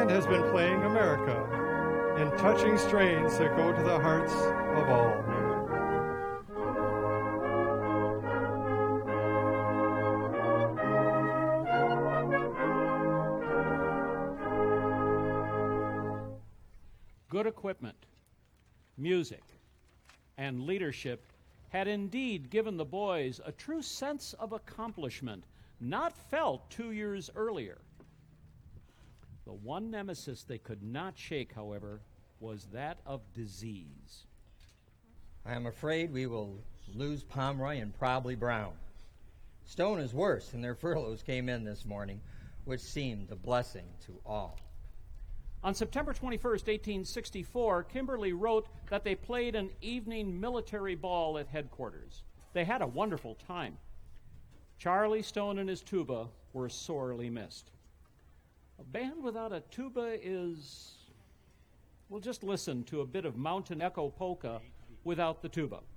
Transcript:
band has been playing America in touching strains that go to the hearts of all. Good equipment, music, and leadership had indeed given the boys a true sense of accomplishment not felt 2 years earlier. The one nemesis they could not shake, however, was that of disease. I am afraid we will lose Pomeroy and probably Brown. Stone is worse, and their furloughs came in this morning, which seemed a blessing to all. On September 21st, 1864, Kimberly wrote that they played an evening military ball at headquarters. They had a wonderful time. Charlie Stone and his tuba were sorely missed. A band without a tuba is... We'll just listen to a bit of Mountain Echo Polka without the tuba.